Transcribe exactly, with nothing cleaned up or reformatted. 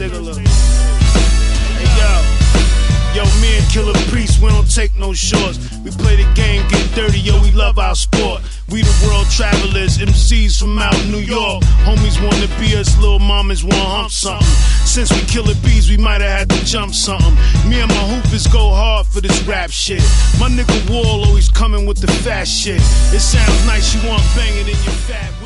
Sigler. Hey, yo. Yo, me and Killer Priest, we don't take no shorts. We play the game, get dirty, yo, we love our sport. We the world travelers, M Cs from out New York. Homies wanna be us, little mamas wanna hump something. Since we Killer Bees, we might have had to jump something. Me and my hoopers go hard for this rap shit. My nigga Wall always coming with the fast shit. It sounds nice, you want banging in your fat.